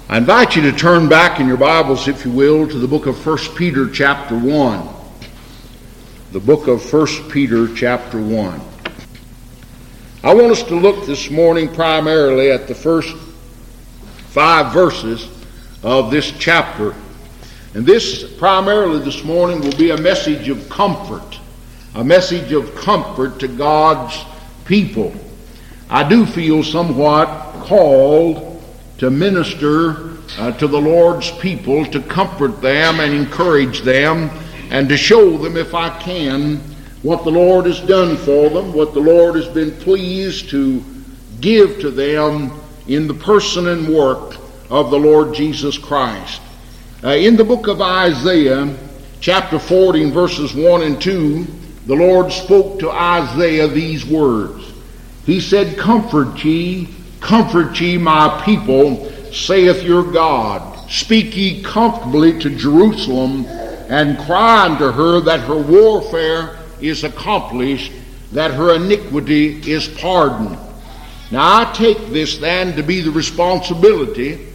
I invite you to turn back in your Bibles, if you will, to the book of 1 Peter chapter 1. The book of 1 Peter chapter 1. I want us to look this morning primarily at the first 5 verses of this chapter. And this primarily this morning will be a message of comfort. A message of comfort to God's people. I do feel somewhat called to minister to the Lord's people, to comfort them and encourage them, and to show them, if I can, what the Lord has done for them, what the Lord has been pleased to give to them in the person and work of the Lord Jesus Christ. In the book of Isaiah, chapter 40, and verses 1 and 2, the Lord spoke to Isaiah these words. He said, comfort ye, my people, saith your God. Speak ye comfortably to Jerusalem, and cry unto her that her warfare is accomplished, that her iniquity is pardoned. Now I take this then to be the responsibility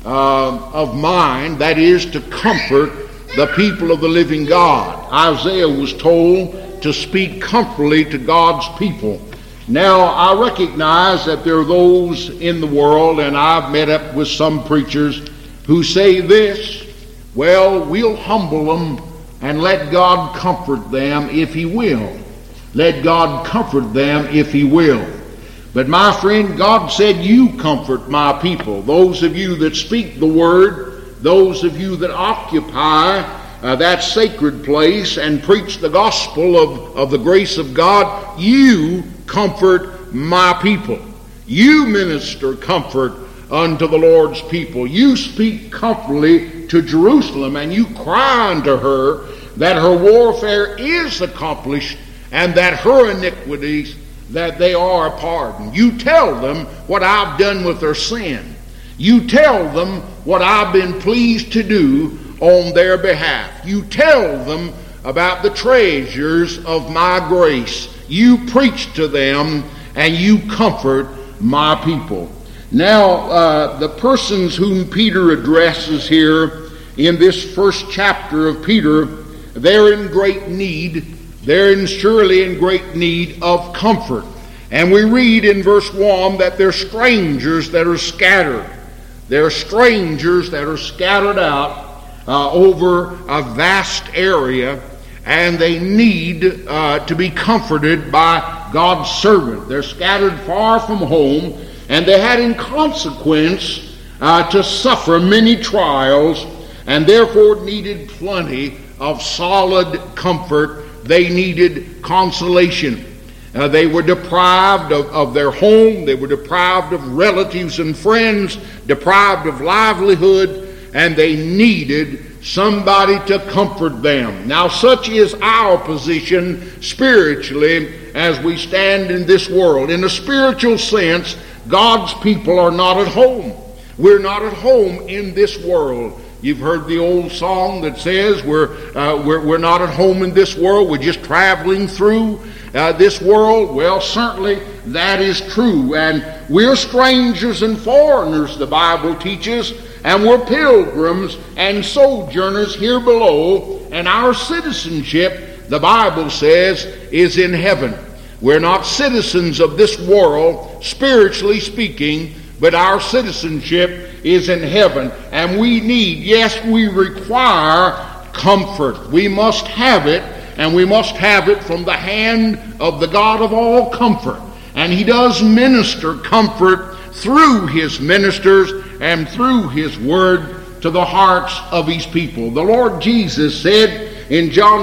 of mine, that is to comfort the people of the living God. Isaiah was told to speak comfortably to God's people. Now, I recognize that there are those in the world, and I've met up with some preachers who say this, well, we'll humble them and let God comfort them if He will. Let God comfort them if He will. But my friend, God said, you comfort my people. Those of you that speak the word, those of you that occupy that sacred place and preach the gospel of the grace of God, you comfort my people. You minister comfort unto the Lord's people. You speak comfortably to Jerusalem, and you cry unto her that her warfare is accomplished and that her iniquities, that they are pardoned. You tell them what I've done with their sin. You tell them what I've been pleased to do on their behalf. You tell them about the treasures of my grace. You preach to them and you comfort my people. Now, the persons whom Peter addresses here in this first chapter of Peter, they're in great need. They're surely in great need of comfort. And we read in verse 1 that they're strangers that are scattered. They're strangers that are scattered out over a vast area, and they need to be comforted by God's servant. They're scattered far from home, and they had in consequence to suffer many trials, and therefore needed plenty of solid comfort. They needed consolation. They were deprived of their home. They were deprived of relatives and friends, deprived of livelihood, and they needed somebody to comfort them. Now, such is our position spiritually as we stand in this world. In a spiritual sense, God's people are not at home. We're not at home in this world. You've heard the old song that says we're not at home in this world. We're just traveling through this world. Well, certainly that is true. And we're strangers and foreigners, the Bible teaches, and we're pilgrims and sojourners here below, and our citizenship, the Bible says, is in heaven. We're not citizens of this world, spiritually speaking, but our citizenship is in heaven. And we need, yes, we require comfort. We must have it, and we must have it from the hand of the God of all comfort. And He does minister comfort through His ministers and through His word to the hearts of His people. The Lord Jesus said in John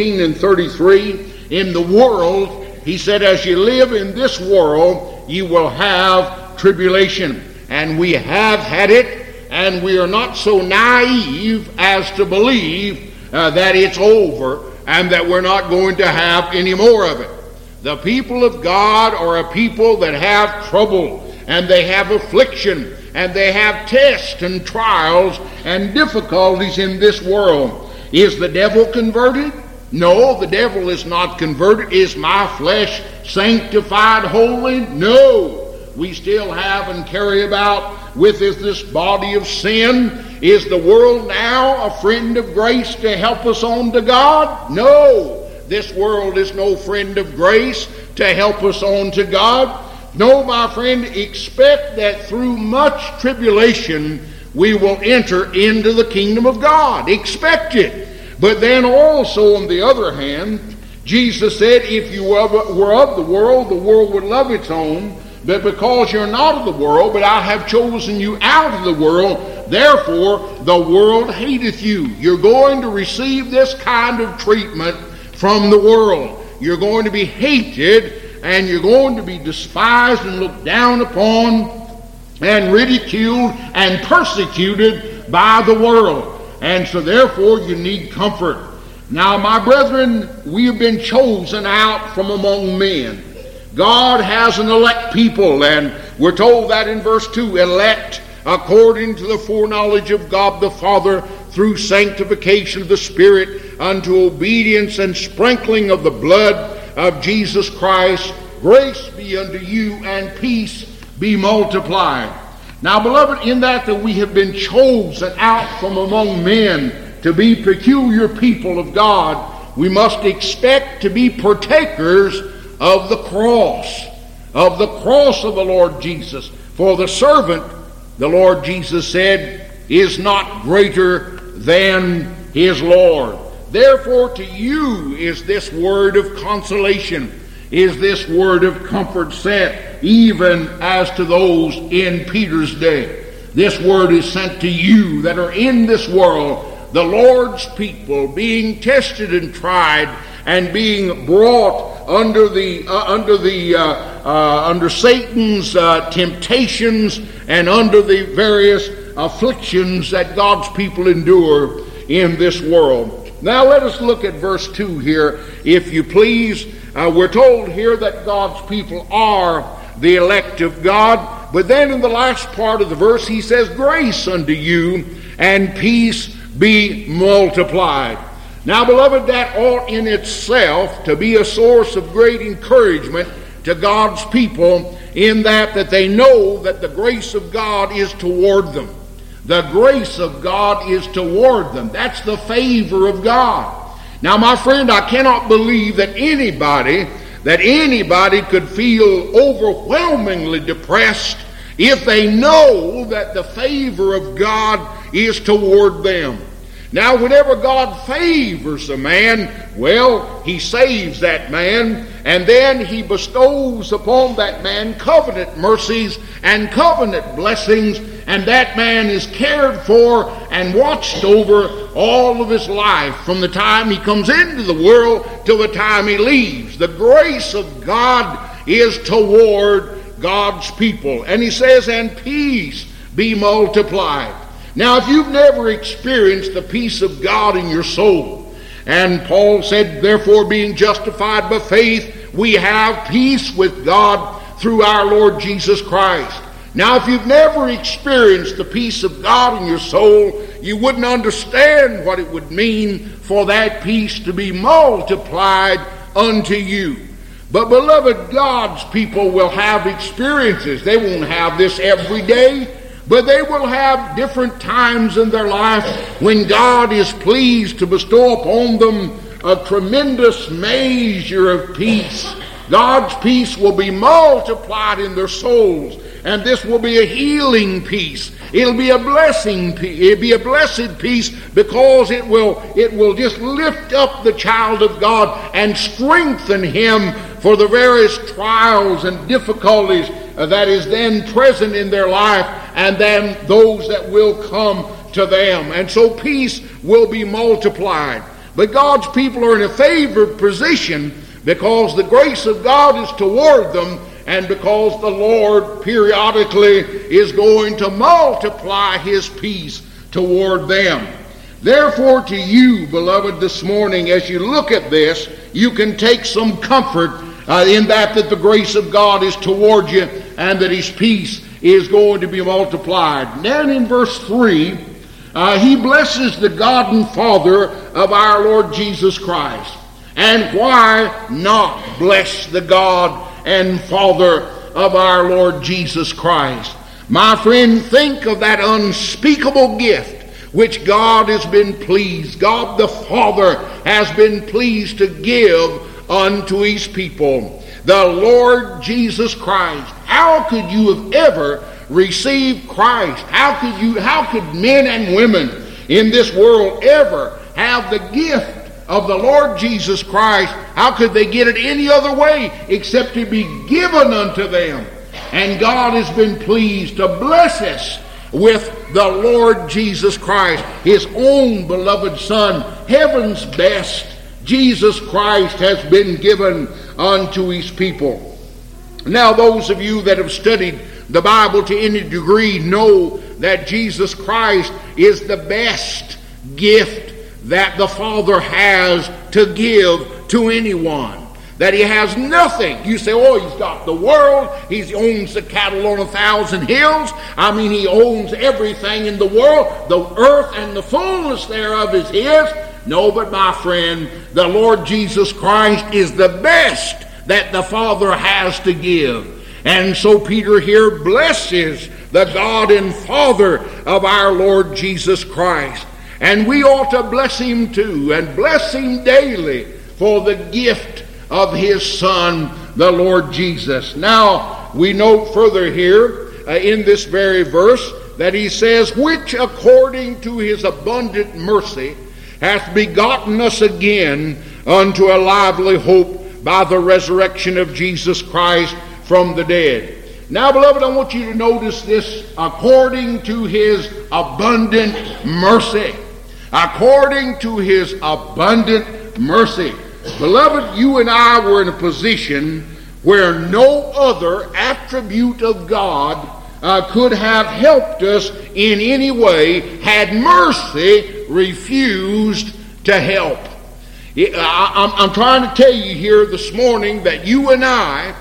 16:33, in the world, He said, as you live in this world, you will have tribulation. And we have had it, and we are not so naive as to believe that it's over and that we're not going to have any more of it. The people of God are a people that have trouble, and they have affliction, and they have tests and trials and difficulties in this world. Is the devil converted? No, the devil is not converted. Is my flesh sanctified holy? No. we still have and carry about with us this body of sin. Is the world now a friend of grace to help us on to God? No, this world is no friend of grace to help us on to God. No, my friend, expect that through much tribulation we will enter into the kingdom of God. Expect it. But then also, on the other hand, Jesus said, if you were of the world would love its own. But because you're not of the world, but I have chosen you out of the world, therefore the world hateth you. You're going to receive this kind of treatment from the world. You're going to be hated, and you're going to be despised and looked down upon and ridiculed and persecuted by the world. And so therefore you need comfort. Now, my brethren, we have been chosen out from among men. God has an elect people, and we're told that in verse 2, elect according to the foreknowledge of God the Father through sanctification of the Spirit unto obedience and sprinkling of the blood of Jesus Christ. Grace be unto you and peace be multiplied. Now, beloved, in that we have been chosen out from among men to be peculiar people of God, we must expect to be partakers of the cross of the Lord Jesus. For the servant, the Lord Jesus said, is not greater than his Lord. Therefore to you is this word of consolation, is this word of comfort sent, even as to those in Peter's day. This word is sent to you that are in this world, the Lord's people, being tested and tried, and being brought under Satan's temptations and under the various afflictions that God's people endure in this world. Now let us look at verse 2 here, if you please. We're told here that God's people are the elect of God, but then in the last part of the verse he says, grace unto you and peace be multiplied. Now, beloved, that ought in itself to be a source of great encouragement to God's people, in that they know that the grace of God is toward them. The grace of God is toward them. That's the favor of God. Now, my friend, I cannot believe that anybody could feel overwhelmingly depressed if they know that the favor of God is toward them. Now, whenever God favors a man, well, he saves that man, and then he bestows upon that man covenant mercies and covenant blessings, and that man is cared for and watched over all of his life, from the time he comes into the world till the time he leaves. The grace of God is toward God's people. And he says, and peace be multiplied. Now, if you've never experienced the peace of God in your soul, and Paul said, therefore, being justified by faith, we have peace with God through our Lord Jesus Christ. Now, if you've never experienced the peace of God in your soul, you wouldn't understand what it would mean for that peace to be multiplied unto you. But, beloved, God's people will have experiences. They won't have this every day, but they will have different times in their life when God is pleased to bestow upon them a tremendous measure of peace. God's peace will be multiplied in their souls, and this will be a healing peace. It'll be a blessing peace. It'll be a blessed peace, because it will just lift up the child of God and strengthen him for the various trials and difficulties that is then present in their life, and then those that will come to them. And so peace will be multiplied. But God's people are in a favored position because the grace of God is toward them, and because the Lord periodically is going to multiply his peace toward them. Therefore, to you, beloved, this morning, as you look at this, you can take some comfort in that the grace of God is toward you, and that his peace is going to be multiplied. Then in verse 3, he blesses the God and Father of our Lord Jesus Christ. And why not bless the God and Father of our Lord Jesus Christ. My friend, think of that unspeakable gift which God has been pleased, God the Father has been pleased to give unto his people. The Lord Jesus Christ. How could you have ever received Christ? How could men and women in this world ever have the gift of the Lord Jesus Christ? How could they get it any other way except to be given unto them? And God has been pleased to bless us with the Lord Jesus Christ, his own beloved Son, heaven's best. Jesus Christ has been given unto his people. Now, those of you that have studied the Bible to any degree know that Jesus Christ is the best gift that the Father has to give to anyone. That he has nothing. You say, oh, he's got the world. He owns the cattle on 1,000 hills. I mean, he owns everything in the world. The earth and the fullness thereof is his. No, but my friend, the Lord Jesus Christ is the best that the Father has to give. And so Peter here blesses the God and Father of our Lord Jesus Christ. And we ought to bless him too, and bless him daily for the gift of his Son, the Lord Jesus. Now, we note further here in this very verse that he says, which according to his abundant mercy hath begotten us again unto a lively hope by the resurrection of Jesus Christ from the dead. Now, beloved, I want you to notice this, according to his abundant mercy. According to his abundant mercy. Beloved, you and I were in a position where no other attribute of God could have helped us in any way had mercy refused to help. I'm trying to tell you here this morning that you and I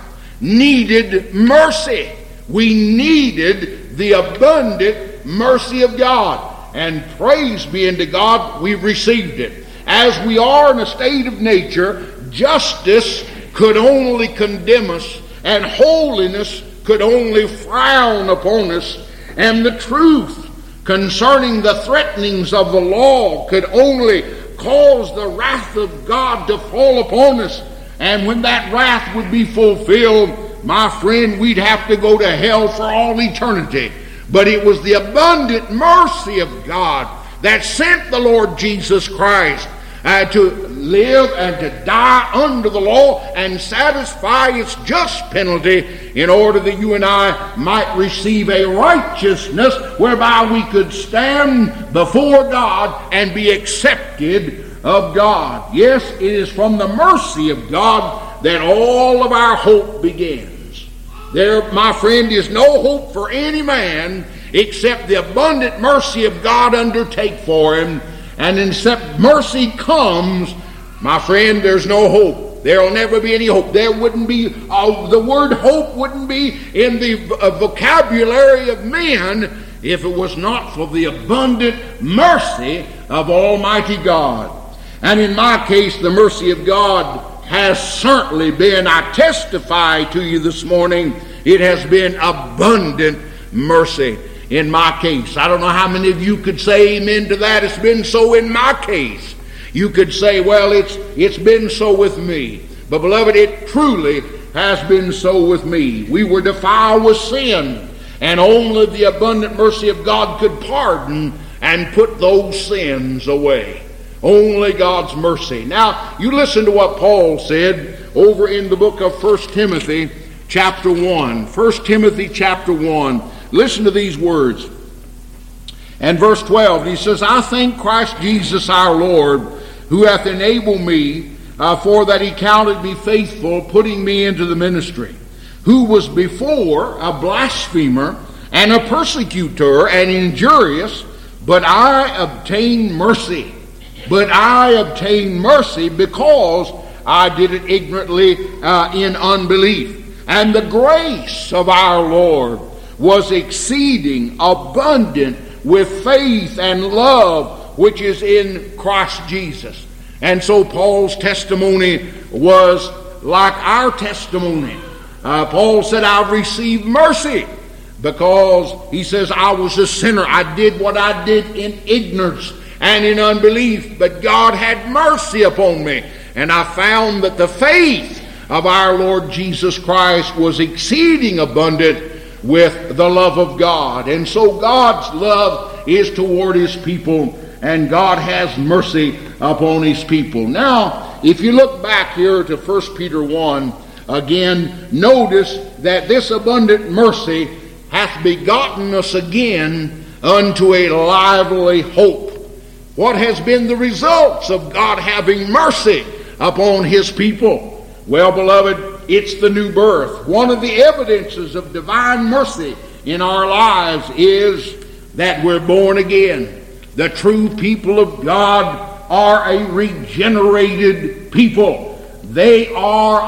needed mercy. We needed the abundant mercy of God. And praise be unto God, we've received it. As we are in a state of nature, justice could only condemn us, and holiness could only frown upon us, and the truth concerning the threatenings of the law could only cause the wrath of God to fall upon us. And when that wrath would be fulfilled, my friend, we'd have to go to hell for all eternity. But it was the abundant mercy of God that sent the Lord Jesus Christ to live and to die under the law and satisfy its just penalty in order that you and I might receive a righteousness whereby we could stand before God and be accepted of God. Yes, it is from the mercy of God that all of our hope begins. There, my friend, is no hope for any man except the abundant mercy of God undertake for him. And except mercy comes, my friend, there's no hope. There will never be any hope. There wouldn't be, the word hope wouldn't be in the vocabulary of men if it was not for the abundant mercy of Almighty God. And in my case, the mercy of God has certainly been, I testify to you this morning, it has been abundant mercy in my case. I don't know how many of you could say amen to that. It's been so in my case. You could say, well, it's been so with me. But beloved, it truly has been so with me. We were defiled with sin, and only the abundant mercy of God could pardon and put those sins away. Only God's mercy. Now, you listen to what Paul said over in the book of 1 Timothy chapter 1. 1 Timothy chapter 1. Listen to these words. And verse 12, he says, I thank Christ Jesus our Lord, who hath enabled me, for that he counted me faithful, putting me into the ministry, who was before a blasphemer and a persecutor and injurious, but I obtained mercy. But I obtained mercy because I did it ignorantly in unbelief. And the grace of our Lord was exceeding abundant with faith and love which is in Christ Jesus. And so Paul's testimony was like our testimony. Paul said, I've received mercy, because he says, I was a sinner. I did what I did in ignorance and in unbelief, but God had mercy upon me. And I found that the faith of our Lord Jesus Christ was exceeding abundant with the love of God. And so God's love is toward his people, and God has mercy upon his people. Now, if you look back here to 1 Peter 1, again, notice that this abundant mercy hath begotten us again unto a lively hope. What has been the results of God having mercy upon his people? Well, beloved, it's the new birth. One of the evidences of divine mercy in our lives is that we're born again. The true people of God are a regenerated people. They are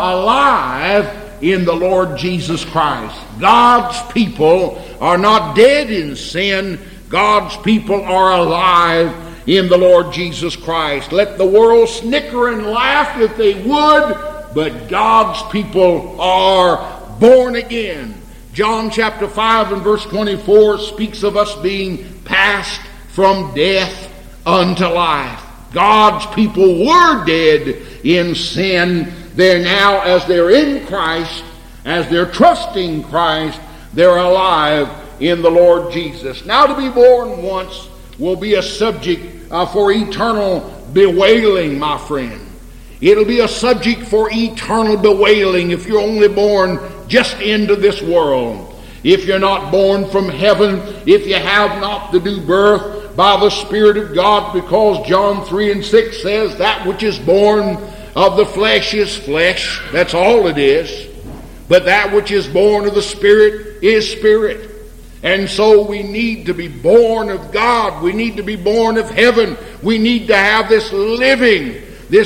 alive in the Lord Jesus Christ. God's people are not dead in sin. God's people are alive in the Lord Jesus Christ. Let the world snicker and laugh if they would, but God's people are born again. John chapter 5 and verse 24 speaks of us being passed from death unto life. God's people were dead in sin. They're now, as they're in Christ, as they're trusting Christ, they're alive in the Lord Jesus. Now, to be born once will be a subject for eternal bewailing, my friend. It'll be a subject for eternal bewailing if you're only born just into this world. If you're not born from heaven, if you have not the new birth by the Spirit of God, because John 3 and 6 says that which is born of the flesh is flesh. That's all it is. But that which is born of the Spirit is spirit. And so we need to be born of God. We need to be born of heaven. We need to have this living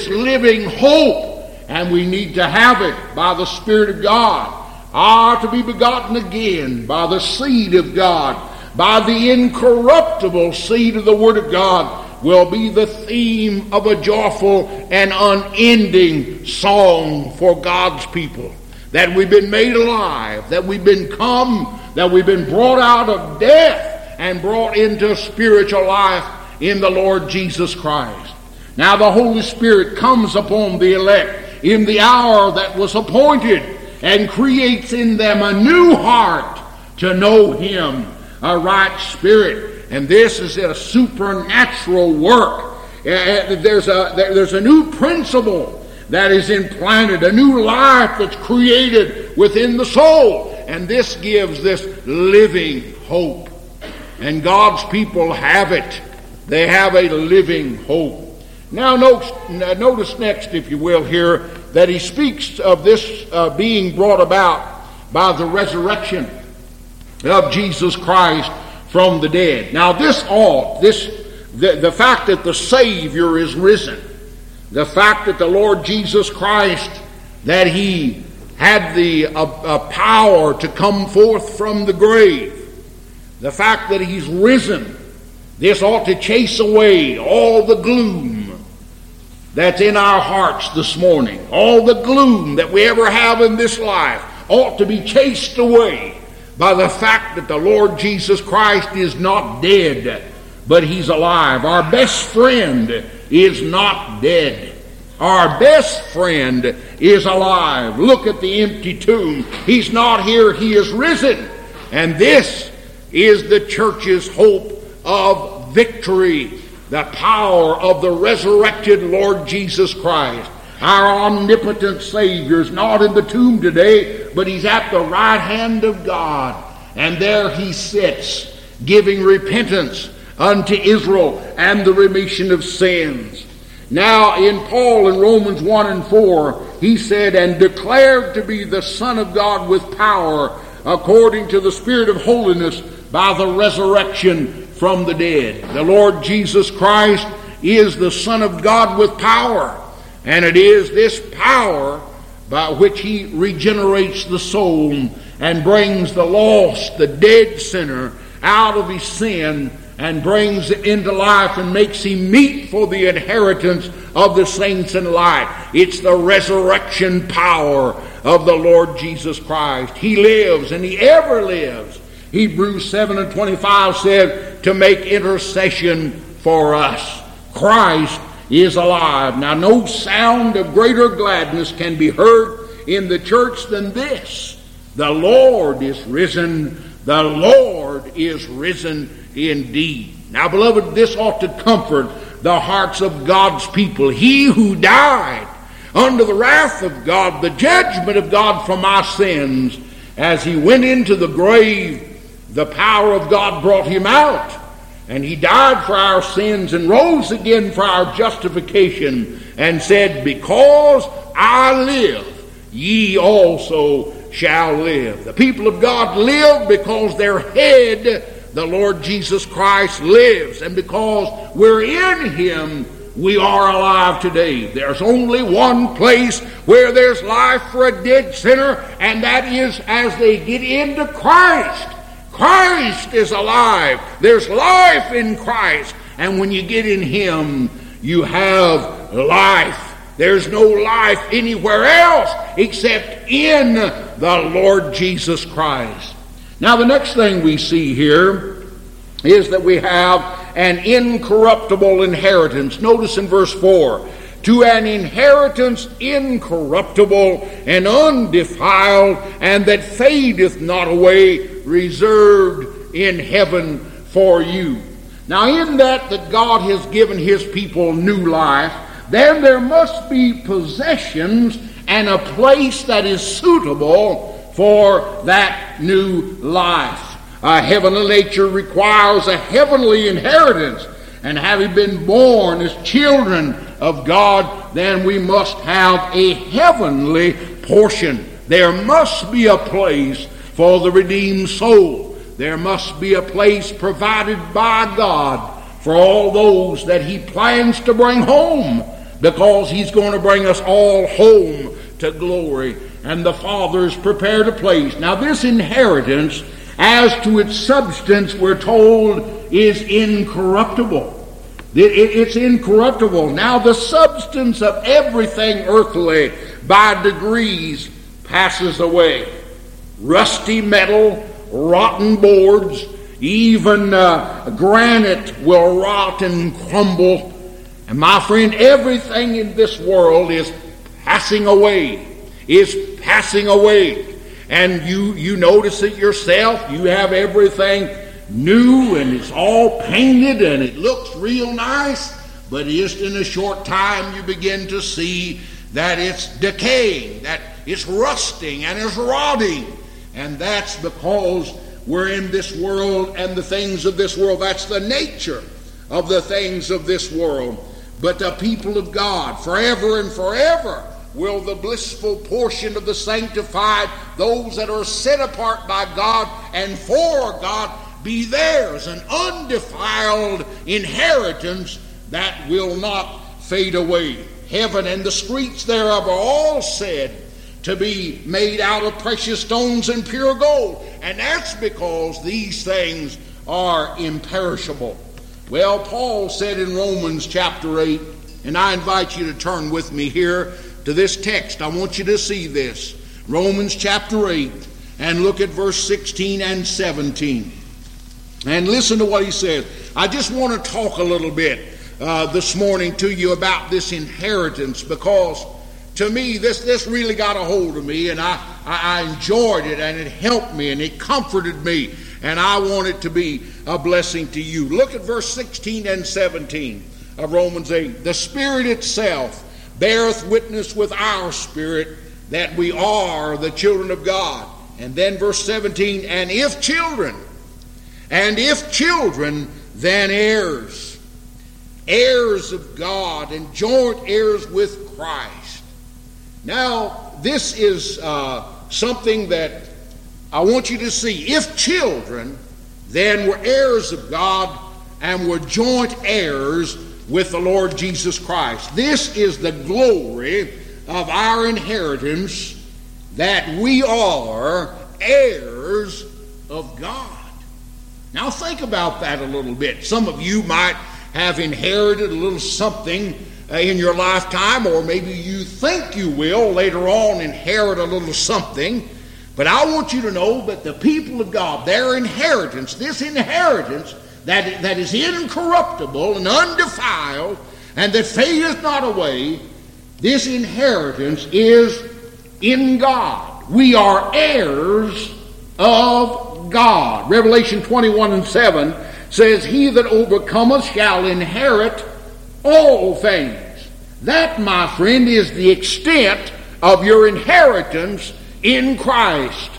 hope. And we need to have it by the Spirit of God. To be begotten again by the seed of God, by the incorruptible seed of the Word of God, will be the theme of a joyful and unending song for God's people. That we've been made alive, that we've been brought out of death and brought into spiritual life in the Lord Jesus Christ. Now the Holy Spirit comes upon the elect in the hour that was appointed and creates in them a new heart to know Him, a right spirit. And this is a supernatural work. There's a new principle that is implanted, a new life that's created within the soul. And this gives this living hope. And God's people have it. They have a living hope. Now notice next, if you will, here, that he speaks of this being brought about by the resurrection of Jesus Christ from the dead. Now the fact that the Savior is risen, the fact that the Lord Jesus Christ, that He had the power to come forth from the grave, the fact that He's risen, this ought to chase away all the gloom that's in our hearts this morning. All the gloom that we ever have in this life ought to be chased away by the fact that the Lord Jesus Christ is not dead, but He's alive. Our best friend is not dead. Our best friend is alive. Look at the empty tomb. He's not here. He is risen. And this is the church's hope of victory, the power of the resurrected Lord Jesus Christ. Our omnipotent Savior is not in the tomb today, but He's at the right hand of God. And there He sits, giving repentance unto Israel and the remission of sins. Now in Paul in Romans 1 and 4, he said, and declared to be the Son of God with power, according to the Spirit of holiness, by the resurrection from the dead. The Lord Jesus Christ is the Son of God with power. And it is this power by which He regenerates the soul and brings the lost, the dead sinner, out of his sin and brings it into life and makes him meet for the inheritance of the saints in light. It's the resurrection power of the Lord Jesus Christ. He lives, and he ever lives. Hebrews 7:25 said, to make intercession for us. Christ is alive. Now, no sound of greater gladness can be heard in the church than this. The Lord is risen. The Lord is risen indeed. Now, beloved, this ought to comfort the hearts of God's people. He who died under the wrath of God, the judgment of God for my sins, as he went into the grave, the power of God brought him out, and he died for our sins and rose again for our justification, and said, because I live, ye also shall live. The people of God live because their head, the Lord Jesus Christ, lives, and because we're in him, we are alive today. There's only one place where there's life for a dead sinner, and that is as they get into Christ. Christ is alive. There's life in Christ, and when you get in him, you have life. There's no life anywhere else except in the Lord Jesus Christ. Now, the next thing we see here is that we have an incorruptible inheritance. Notice in verse 4, to an inheritance incorruptible and undefiled, and that fadeth not away, reserved in heaven for you. Now, in that God has given his people new life, then there must be possessions and a place that is suitable for that new life. A heavenly nature requires a heavenly inheritance, and having been born as children of God, then we must have a heavenly portion. There must be a place for the redeemed soul. There must be a place provided by God for all those that he plans to bring home, because he's going to bring us all home to glory. And the Father's prepared a place. Now, this inheritance, as to its substance, we're told, is incorruptible. It's incorruptible. Now, the substance of everything earthly by degrees passes away. Rusty metal, rotten boards, even granite will rot and crumble. And my friend, everything in this world is passing away. Is passing away. And you notice it yourself. You have everything new, and it's all painted, and it looks real nice. But just in a short time, you begin to see that it's decaying, that it's rusting, and it's rotting. And that's because we're in this world and the things of this world. That's the nature of the things of this world. But the people of God, forever and forever, will the blissful portion of the sanctified, those that are set apart by God and for God, be theirs, an undefiled inheritance that will not fade away. Heaven and the streets thereof are all said to be made out of precious stones and pure gold. And that's because these things are imperishable. Well, Paul said in Romans chapter 8, and I invite you to turn with me here to this text. I want you to see this. Romans chapter 8, and look at verse 16 and 17. And listen to what he says. I just want to talk a little bit this morning to you about this inheritance, because to me this really got a hold of me, and I enjoyed it, and it helped me, and it comforted me, and I want it to be a blessing to you. Look at verse 16 and 17 of Romans 8. The Spirit itself beareth witness with our spirit that we are the children of God. And then verse 17, and if children, then heirs, heirs of God, and joint heirs with Christ. Now, this is something that I want you to see. If children, then we're heirs of God, and we're joint heirs with the Lord Jesus Christ. This is the glory of our inheritance, that we are heirs of God. Now think about that a little bit. Some of you might have inherited a little something in your lifetime, or maybe you think you will later on inherit a little something. But I want you to know that the people of God, their inheritance, this inheritance that is incorruptible and undefiled and that fadeth not away, this inheritance is in God. We are heirs of God. Revelation 21:7 says, "He that overcometh shall inherit all things." That, my friend, is the extent of your inheritance in Christ.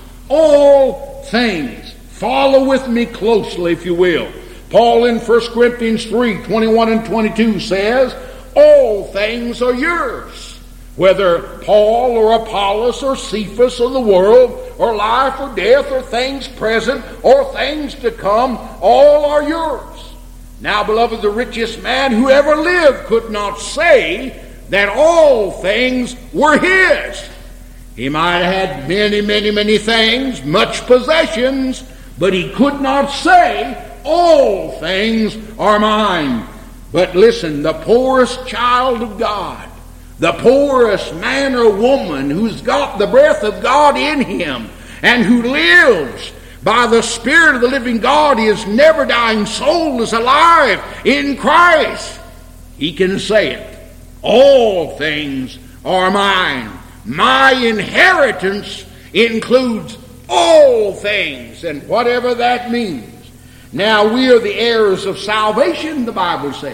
All things. Follow with me closely, if you will. Paul in 1 Corinthians 3:21 and 22 says, "All things are yours." Whether Paul or Apollos or Cephas or the world or life or death or things present or things to come, all are yours. Now, beloved, the richest man who ever lived could not say that all things were his. He might have had many, many, many things, much possessions, but he could not say, "All things are mine." But listen, the poorest child of God, the poorest man or woman who's got the breath of God in him and who lives by the Spirit of the living God, his never-dying soul is alive in Christ. He can say it. All things are mine. My inheritance includes all things, and whatever that means. Now, we are the heirs of salvation, the Bible says.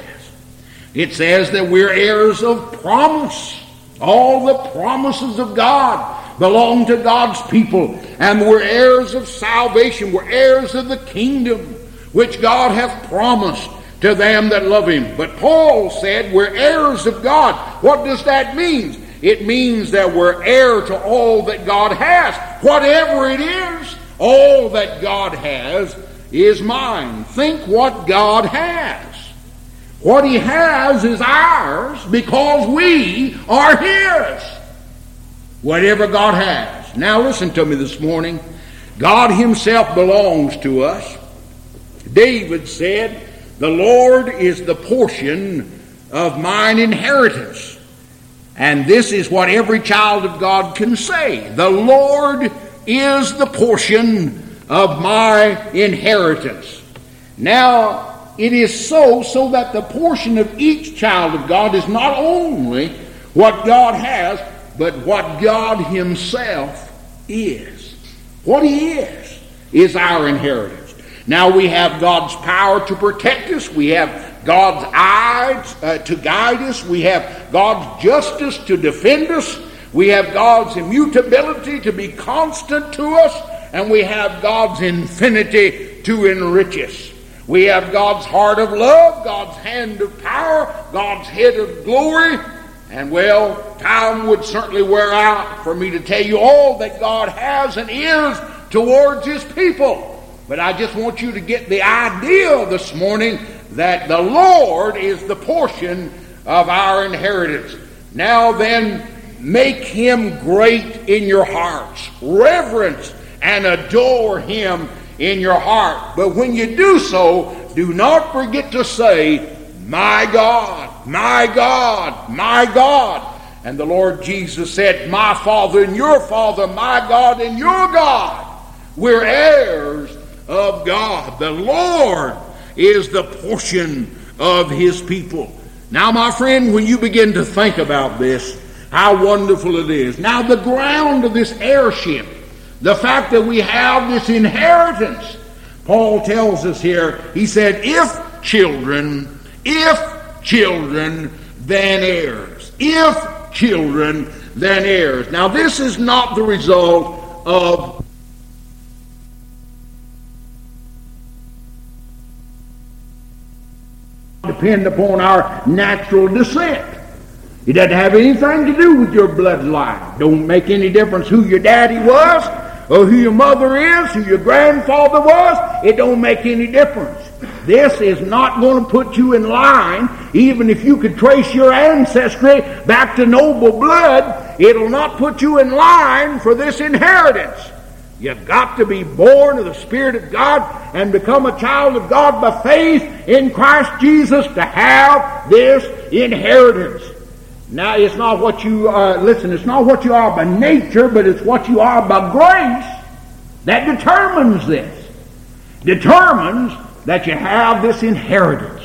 It says that we're heirs of promise. All the promises of God belong to God's people, and we're heirs of salvation. We're heirs of the kingdom which God hath promised to them that love him. But Paul said we're heirs of God. What does that mean? It means that we're heir to all that God has. Whatever it is, all that God has is mine. Think what God has. What he has is ours because we are his. Whatever God has. Now listen to me this morning. God himself belongs to us. David said, "The Lord is the portion of mine inheritance." And this is what every child of God can say. The Lord is the portion of my inheritance. Now, it is so that the portion of each child of God is not only what God has, but what God himself is. What he is our inheritance. Now we have God's power to protect us. We have God's eyes to guide us. We have God's justice to defend us. We have God's immutability to be constant to us. And we have God's infinity to enrich us. We have God's heart of love, God's hand of power, God's head of glory. And well, time would certainly wear out for me to tell you all that God has and is towards his people. But I just want you to get the idea this morning that the Lord is the portion of our inheritance. Now then, make him great in your hearts. Reverence and adore him in your heart. But when you do so, do not forget to say, "My God, my God, my God." And the Lord Jesus said, "My Father and your Father, my God and your God." We're heirs of God. The Lord is the portion of his people. Now, my friend, when you begin to think about this, how wonderful it is. Now, the ground of this heirship, the fact that we have this inheritance, Paul tells us here, he said, if children, then heirs. If children, then heirs. Now, this is not the result of depend upon our natural descent. It doesn't have anything to do with your bloodline. Don't make any difference who your daddy was or who your mother is, who your grandfather was. It don't make any difference. This is not going to put you in line. Even if you could trace your ancestry back to noble blood, it'll not put you in line for this inheritance. You've got to be born of the Spirit of God and become a child of God by faith in Christ Jesus to have this inheritance. Now, it's not what you are, it's not what you are by nature, but it's what you are by grace that determines this. Determines that you have this inheritance.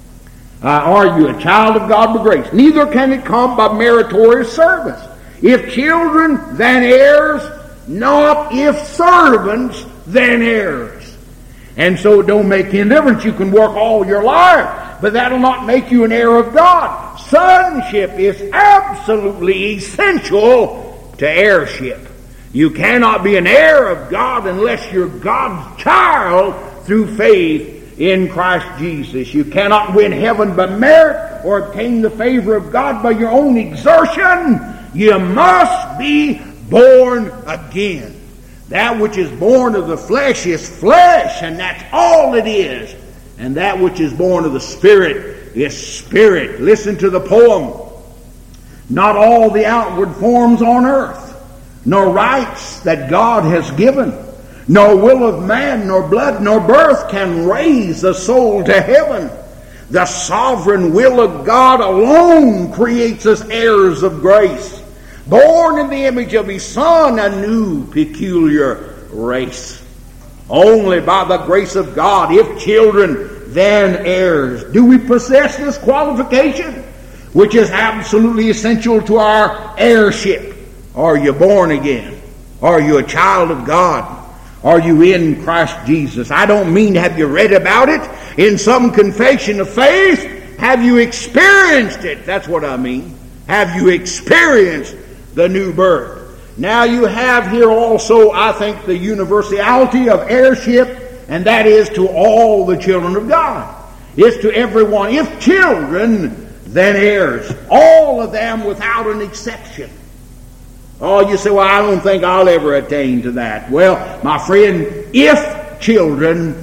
Are you a child of God by grace? Neither can it come by meritorious service. If children, then heirs, not if servants, then heirs. And so it don't make any difference. You can work all your life, but that'll not make you an heir of God. Sonship is absolutely essential to heirship. You cannot be an heir of God unless you're God's child through faith in Christ Jesus. You cannot win heaven by merit or obtain the favor of God by your own exertion. You must be born again. That which is born of the flesh is flesh, and that's all it is. And that which is born of the Spirit is spirit. Listen to the poem. Not all the outward forms on earth, nor rights that God has given, nor will of man, nor blood, nor birth can raise the soul to heaven. The sovereign will of God alone creates us heirs of grace, born in the image of His Son, a new peculiar race. Only by the grace of God, if children, then heirs. Do we possess this qualification, which is absolutely essential to our heirship? Are you born again? Are you a child of God? Are you in Christ Jesus? I don't mean have you read about it in some confession of faith. Have you experienced it? That's what I mean. Have you experienced the new birth? Now you have here also, I think, the universality of heirship, and that is to all the children of God. It's to everyone. If children, then heirs. All of them without an exception. Oh, you say, well, I don't think I'll ever attain to that. Well, my friend, if children,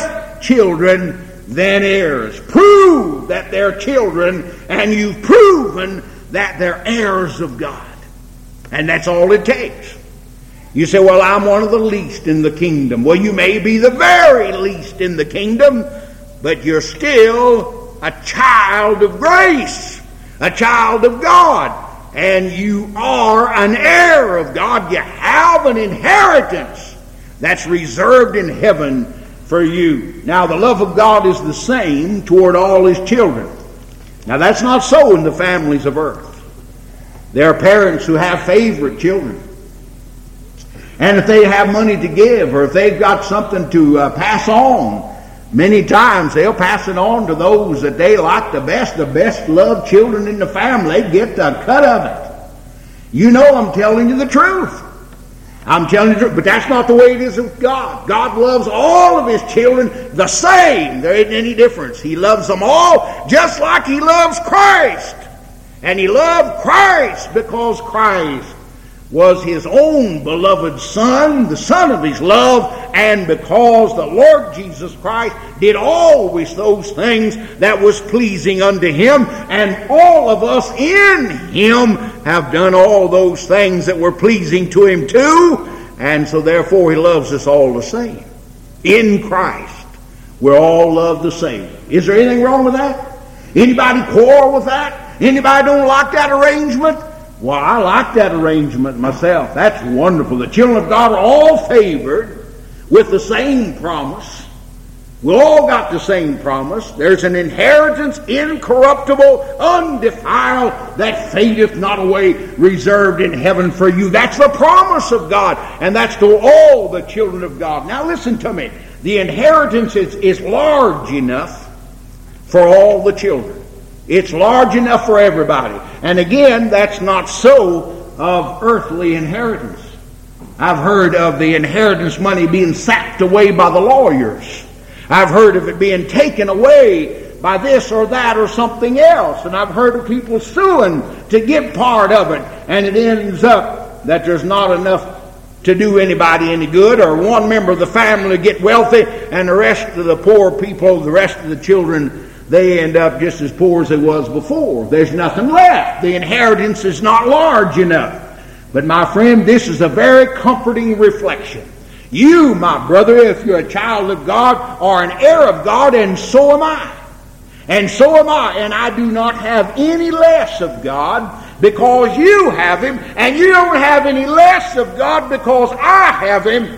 then heirs. Prove that they're children, and you've proven that they're heirs of God. And that's all it takes. You say, well, I'm one of the least in the kingdom. Well, you may be the very least in the kingdom, but you're still a child of grace, a child of God. And you are an heir of God. You have an inheritance that's reserved in heaven for you. Now, the love of God is the same toward all His children. Now, that's not so in the families of earth. There are parents who have favorite children. And if they have money to give, or if they've got something to pass on, many times they'll pass it on to those that they like the best loved children in the family. They get the cut of it. You know I'm telling you the truth. I'm telling you the truth, but that's not the way it is with God. God loves all of His children the same. There isn't any difference. He loves them all just like He loves Christ. And He loved Christ because Christ was His own beloved Son, the Son of His love, and because the Lord Jesus Christ did always those things that was pleasing unto Him, and all of us in Him have done all those things that were pleasing to Him too, and so therefore He loves us all the same. In Christ, we're all loved the same. Is there anything wrong with that? Anybody quarrel with that? Anybody don't like that arrangement? Well, I like that arrangement myself. That's wonderful. The children of God are all favored with the same promise. We all got the same promise. There's an inheritance incorruptible, undefiled, that fadeth not away, reserved in heaven for you. That's the promise of God, and that's to all the children of God. Now listen to me. The inheritance is large enough for all the children. It's large enough for everybody. And again, that's not so of earthly inheritance. I've heard of the inheritance money being sacked away by the lawyers. I've heard of it being taken away by this or that or something else. And I've heard of people suing to get part of it. And it ends up that there's not enough to do anybody any good, or one member of the family get wealthy, and the rest of the poor people, the rest of the children, they end up just as poor as they was before. There's nothing left. The inheritance is not large enough. But my friend, this is a very comforting reflection You, my brother, if you're a child of God, are an heir of God, and so am I. And so am I, and I do not have any less of God because you have Him, and you don't have any less of God because I have Him.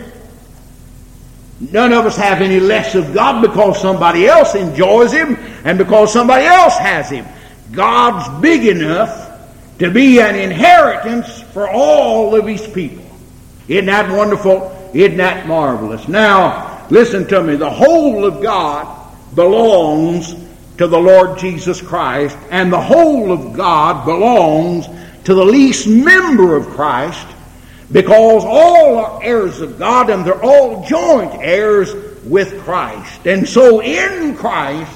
None of us have any less of God because somebody else enjoys Him and because somebody else has Him. God's big enough to be an inheritance for all of His people. Isn't that wonderful? Isn't that marvelous? Now, listen to me. The whole of God belongs to the Lord Jesus Christ, and the whole of God belongs to the least member of Christ, because all are heirs of God, and they're all joint heirs with Christ. And so in Christ,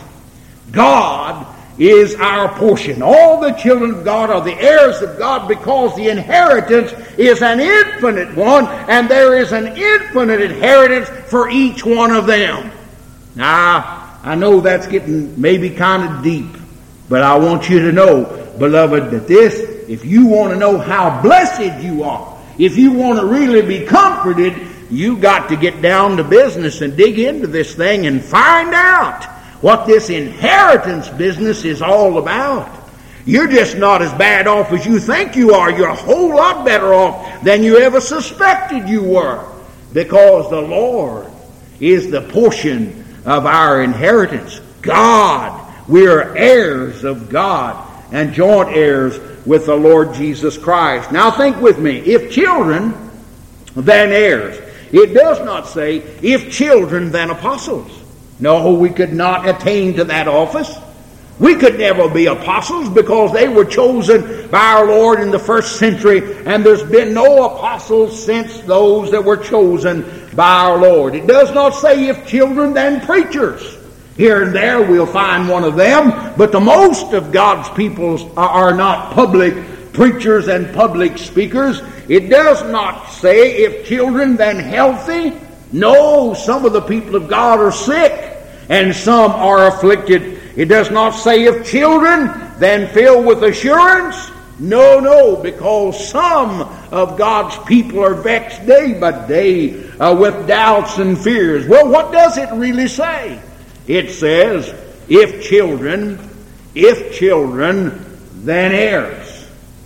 God is our portion. All the children of God are the heirs of God because the inheritance is an infinite one, and there is an infinite inheritance for each one of them. Now, I know that's getting maybe kind of deep, but I want you to know, beloved, that this, if you want to know how blessed you are, if you want to really be comforted, you got to get down to business and dig into this thing and find out what this inheritance business is all about. You're just not as bad off as you think you are. You're a whole lot better off than you ever suspected you were, because the Lord is the portion of our inheritance. God, we are heirs of God and joint heirs with the Lord Jesus Christ. Now think with me. If children, then heirs. It does not say, if children, then apostles. No, we could not attain to that office. We could never be apostles because they were chosen by our Lord in the first century, and there's been no apostles since those that were chosen by our Lord. It does not say if children, then preachers. Here and there we'll find one of them, but the most of God's people are not public preachers and public speakers. It does not say if children, then healthy. No, some of the people of God are sick and some are afflicted. It does not say if children, then filled with assurance. No, because some of God's people are vexed day by day with doubts and fears. Well, what does it really say? It says, if children, then heirs.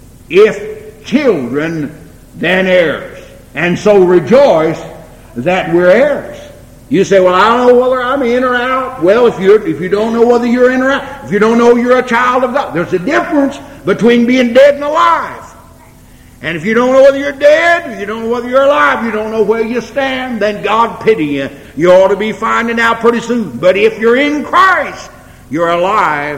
If children, then heirs. And so rejoice that we're heirs. You say, well, I don't know whether I'm in or out. Well, if you don't know whether you're in or out, if you don't know you're a child of God, there's a difference between being dead and alive. And if you don't know whether you're dead, you don't know whether you're alive, you don't know where you stand, then God pity you. You ought to be finding out pretty soon. But if you're in Christ, you're alive,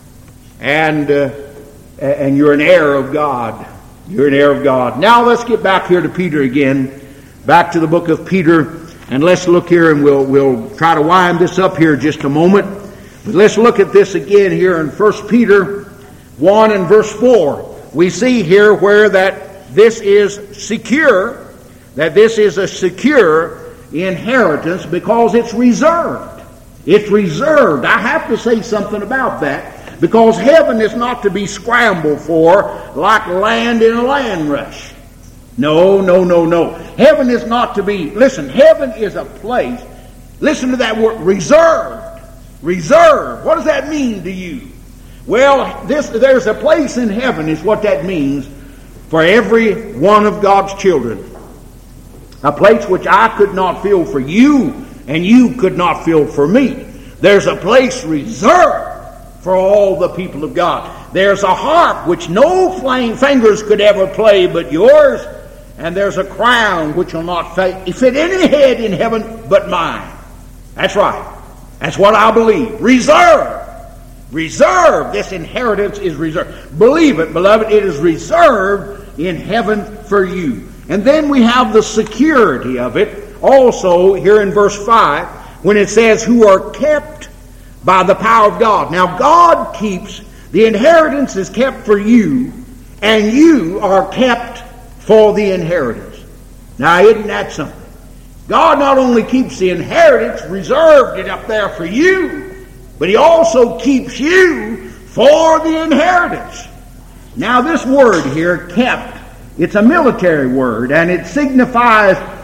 and you're an heir of God. You're an heir of God. Now let's get back here to Peter again, back to the book of Peter. And let's look here, and we'll try to wind this up here just a moment. But let's look at this again here in 1 Peter 1 and verse 4. We see here where that this is secure, that this is a secure inheritance because it's reserved. It's reserved. I have to say something about that, because heaven is not to be scrambled for like land in a land rush. No. Heaven is not to be, listen, heaven is a place, listen to that word, reserved. Reserved. What does that mean to you? Well, there's a place in heaven is what that means for every one of God's children. A place which I could not fill for you, and you could not fill for me. There's a place reserved for all the people of God. There's a harp which no fingers could ever play but yours. And there's a crown which will not fit any head in heaven but mine. That's right. That's what I believe. Reserved. Reserved. This inheritance is reserved. Believe it, beloved. It is reserved in heaven for you. And then we have the security of it also here in verse 5 when it says, who are kept by the power of God. Now God keeps, the inheritance is kept for you, and you are kept for the inheritance. Now, isn't that something? God not only keeps the inheritance, reserved it up there for you, but He also keeps you for the inheritance. Now, this word here, kept, it's a military word, and it signifies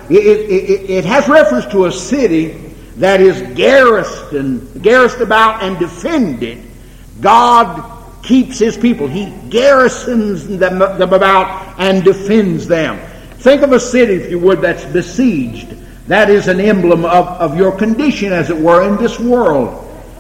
it has reference to a city that is garrisoned about and defended. God keeps His people. He garrisons them about and defends them. Think of a city, if you would, that's besieged. That is an emblem of your condition, as it were, in this world.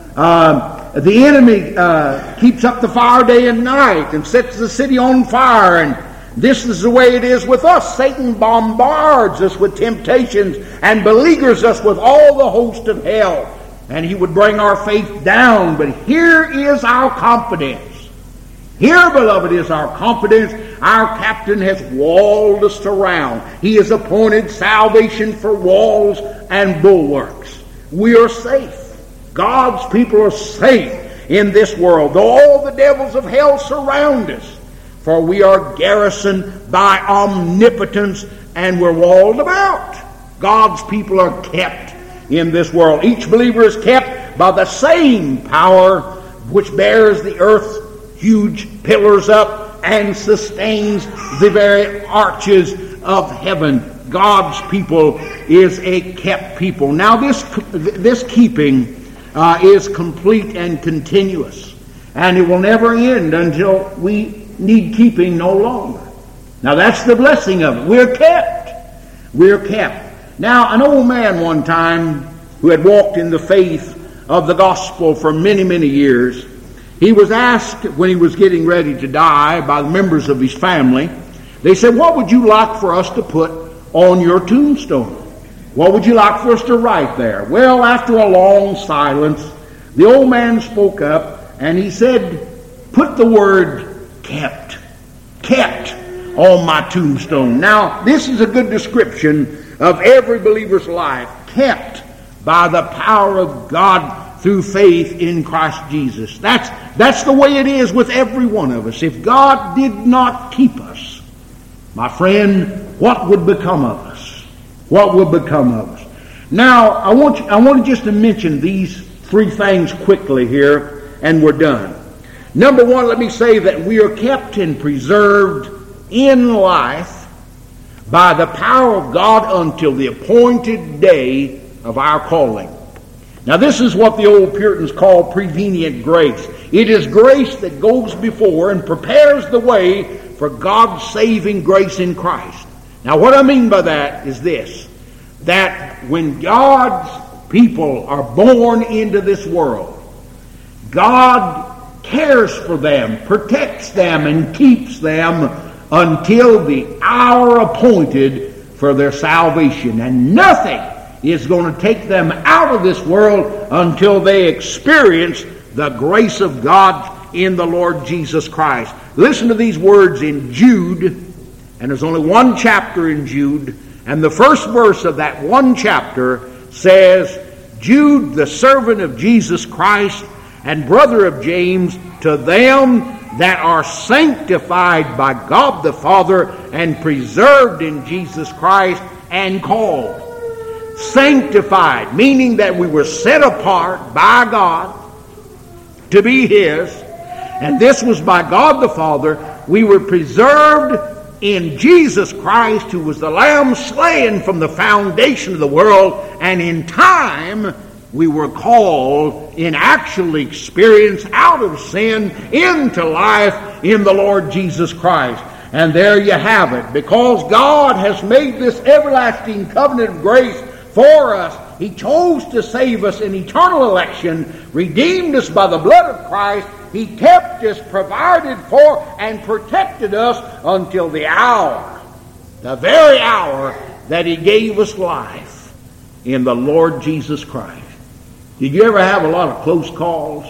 The enemy keeps up the fire day and night and sets the city on fire, and this is the way it is with us. Satan bombards us with temptations and beleaguers us with all the host of hell. And he would bring our faith down. But here is our confidence. Here, beloved, is our confidence. Our captain has walled us around. He has appointed salvation for walls and bulwarks. We are safe. God's people are safe in this world, though all the devils of hell surround us. For we are garrisoned by omnipotence, and we're walled about. God's people are kept in this world. Each believer is kept by the same power which bears the earth's huge pillars up and sustains the very arches of heaven. God's people is a kept people. Now this keeping is complete and continuous, and it will never end until we need keeping no longer. Now that's the blessing of it. We're kept. We're kept. Now an old man one time who had walked in the faith of the gospel for many, many years, he was asked when he was getting ready to die by the members of his family, they said, "What would you like for us to put on your tombstone? What would you like for us to write there?" Well, after a long silence, the old man spoke up and he said, "Put the word kept on my tombstone." Now, this is a good description of every believer's life, kept by the power of God through faith in Christ Jesus. That's the way it is with every one of us. If God did not keep us, my friend, what would become of us? What would become of us? Now, I want just to mention these three things quickly here, and we're done. Number one, let me say that we are kept and preserved in life by the power of God until the appointed day of our calling. Now this is what the old Puritans call prevenient grace. It is grace that goes before and prepares the way for God's saving grace in Christ. Now what I mean by that is this, that when God's people are born into this world, God cares for them, protects them, and keeps them until the hour appointed for their salvation. And nothing is going to take them out of this world until they experience the grace of God in the Lord Jesus Christ. Listen to these words in Jude, and there's only one chapter in Jude, and the first verse of that one chapter says, "Jude, the servant of Jesus Christ, and brother of James, to them that are sanctified by God the Father and preserved in Jesus Christ and called." Sanctified, meaning that we were set apart by God to be His, and this was by God the Father. We were preserved in Jesus Christ, who was the Lamb slain from the foundation of the world, and in time we were called in actual experience out of sin into life in the Lord Jesus Christ. And there you have it. Because God has made this everlasting covenant of grace for us, He chose to save us in eternal election, redeemed us by the blood of Christ. He kept us, provided for, and protected us until the hour, the very hour that He gave us life in the Lord Jesus Christ. Did you ever have a lot of close calls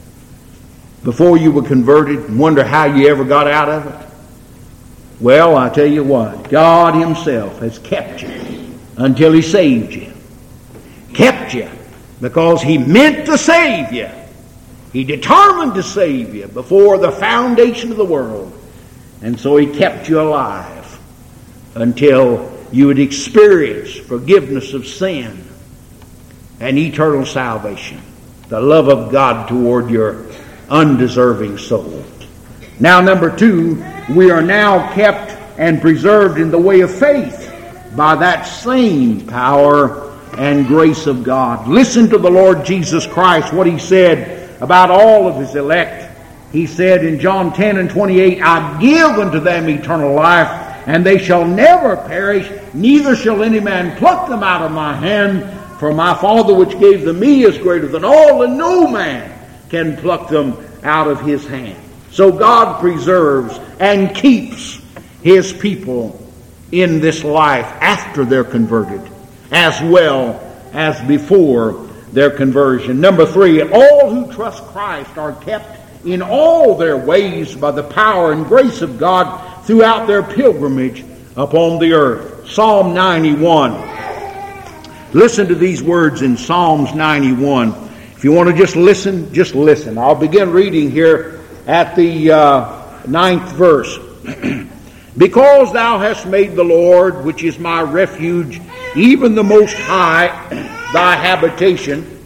before you were converted and wonder how you ever got out of it? Well, I tell you what, God Himself has kept you until He saved you. Kept you because He meant to save you. He determined to save you before the foundation of the world. And so He kept you alive until you would experience forgiveness of sin and eternal salvation, the love of God toward your undeserving soul. Now, number two, we are now kept and preserved in the way of faith. by that same power and grace of God. Listen to the Lord Jesus Christ, what He said about all of His elect. He said in John 10:28, I give unto them eternal life, and they shall never perish, neither shall any man pluck them out of my hand. For my Father which gave them me is greater than all, and no man can pluck them out of His hand. So God preserves and keeps His people in this life after they're converted, as well as before their conversion. Number 3, all who trust Christ are kept in all their ways by the power and grace of God throughout their pilgrimage upon the earth. Psalm 91. Listen to these words in Psalms 91. If you want to just listen. I'll begin reading here at the 9th verse. Because thou hast made the Lord, which is my refuge, even the Most High, thy habitation,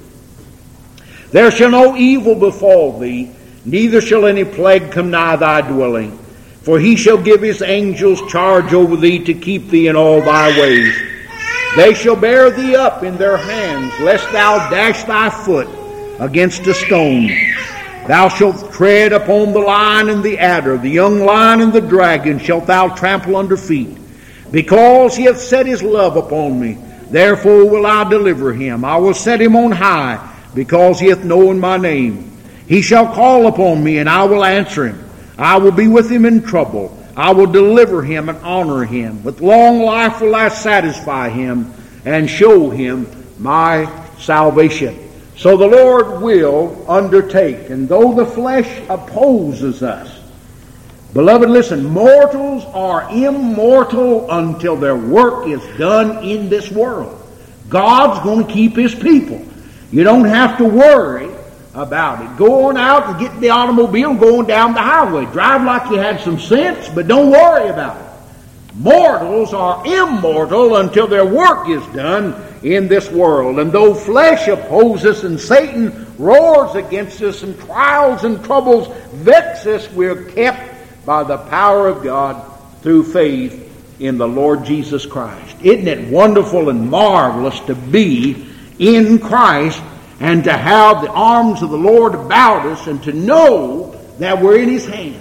there shall no evil befall thee, neither shall any plague come nigh thy dwelling. For he shall give his angels charge over thee to keep thee in all thy ways. They shall bear thee up in their hands, lest thou dash thy foot against a stone. Thou shalt tread upon the lion and the adder, the young lion and the dragon shalt thou trample under feet. Because he hath set his love upon me, therefore will I deliver him. I will set him on high, because he hath known my name. He shall call upon me, and I will answer him. I will be with him in trouble. I will deliver him and honor him. With long life will I satisfy him and show him my salvation. So the Lord will undertake, and though the flesh opposes us, beloved, listen, mortals are immortal until their work is done in this world. God's going to keep His people. You don't have to worry about it. Go on out and get in the automobile going down the highway. Drive like you had some sense, but don't worry about it. Mortals are immortal until their work is done in this world. And though flesh opposes and Satan roars against us and trials and troubles vex us, we're kept by the power of God through faith in the Lord Jesus Christ. Isn't it wonderful and marvelous to be in Christ and to have the arms of the Lord about us and to know that we're in His hands?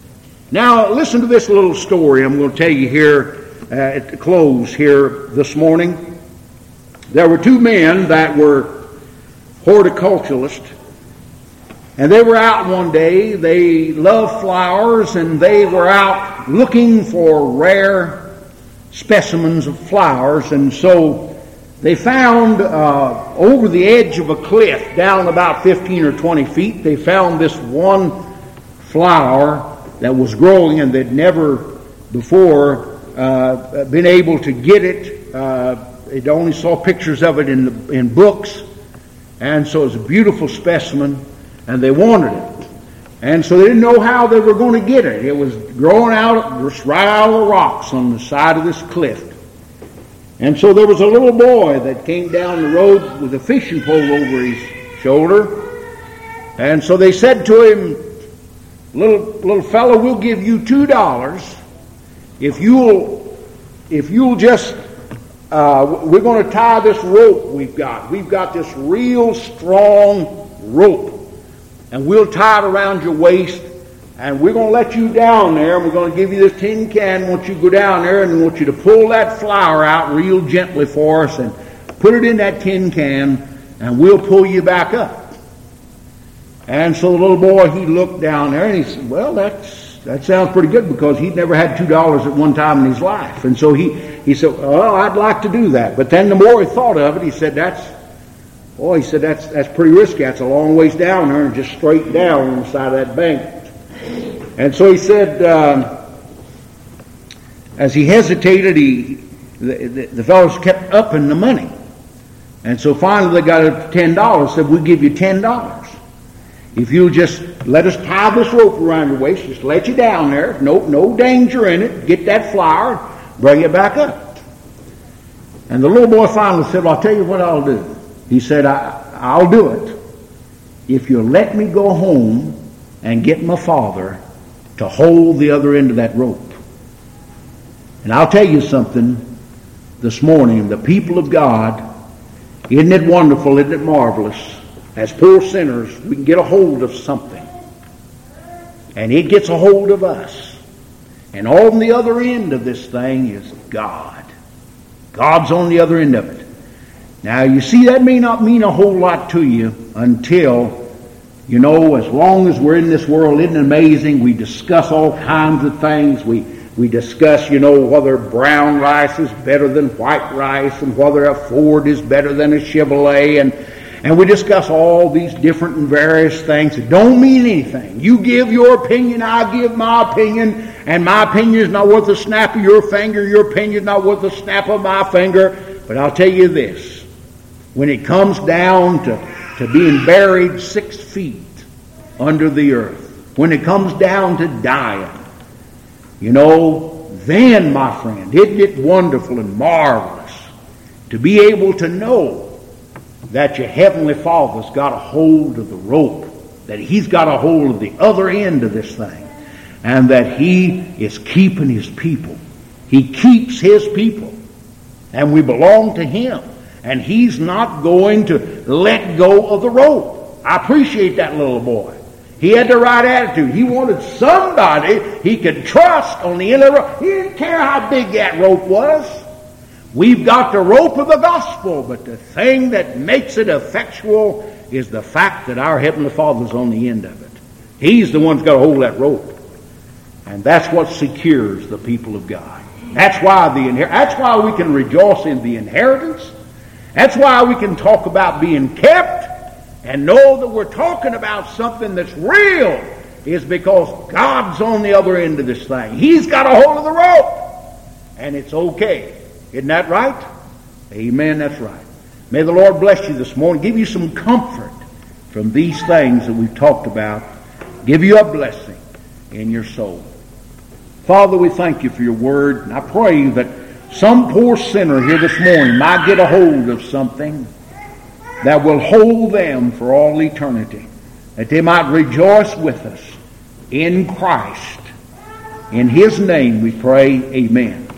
Now, listen to this little story I'm going to tell you here at the close here this morning. There were two men that were horticulturalists, and they were out one day. They loved flowers, and they were out looking for rare specimens of flowers, and so they found over the edge of a cliff, down about 15 or 20 feet, they found this one flower that was growing, and they'd never before been able to get it. They only saw pictures of it in books, and so it was a beautiful specimen, and they wanted it. And so they didn't know how they were going to get it. It was growing out right out of the rocks on the side of this cliff. And so there was a little boy that came down the road with a fishing pole over his shoulder. And so they said to him, little fellow, we'll give you $2 if you'll just, we're going to tie this rope we've got. We've got this real strong rope. And we'll tie it around your waist. And we're going to let you down there, and we're going to give you this tin can once you go down there, and we want you to pull that flour out real gently for us and put it in that tin can, and we'll pull you back up. And so the little boy, he looked down there, and he said, well, that sounds pretty good, because he'd never had $2 at one time in his life. And so he said, well, I'd like to do that. But then the more he thought of it, he said, that's pretty risky. That's a long ways down there, and just straight down on the side of that bank. And so he said, as he hesitated, the fellows kept upping the money. And so finally they got it up to $10. Said, we'll give you $10. If you'll just let us tie this rope around your waist, just let you down there, no danger in it, get that flour, bring it back up. And the little boy finally said, well, I'll tell you what I'll do. He said, I'll do it if you'll let me go home and get my father to hold the other end of that rope. And I'll tell you something, this morning, the people of God, isn't it wonderful, isn't it marvelous? As poor sinners, we can get a hold of something. And it gets a hold of us. And on the other end of this thing is God. God's on the other end of it. Now, you see, that may not mean a whole lot to you until, as long as we're in this world, isn't it amazing? We discuss all kinds of things. We discuss, whether brown rice is better than white rice and whether a Ford is better than a Chevrolet. And we discuss all these different and various things that don't mean anything. You give your opinion, I give my opinion, and my opinion is not worth a snap of your finger. Your opinion is not worth a snap of my finger. But I'll tell you this. When it comes down to being buried 6 feet under the earth, when it comes down to dying, then, my friend, isn't it wonderful and marvelous to be able to know that your Heavenly Father's got a hold of the rope, that He's got a hold of the other end of this thing, and that He is keeping His people. He keeps His people, and we belong to Him, and He's not going to let go of the rope. I appreciate that little boy. He had the right attitude. He wanted somebody he could trust on the end of the rope. He didn't care how big that rope was. We've got the rope of the gospel, but the thing that makes it effectual is the fact that our Heavenly Father's on the end of it. He's the one who's got to hold that rope. And that's what secures the people of God. That's why we can rejoice in the inheritance. That's why we can talk about being kept and know that we're talking about something that's real, is because God's on the other end of this thing. He's got a hold of the rope. And it's okay. Isn't that right? Amen, that's right. May the Lord bless you this morning. Give you some comfort from these things that we've talked about. Give you a blessing in your soul. Father, we thank you for your word. And I pray that some poor sinner here this morning might get a hold of something that will hold them for all eternity, that they might rejoice with us in Christ. In His name we pray, amen.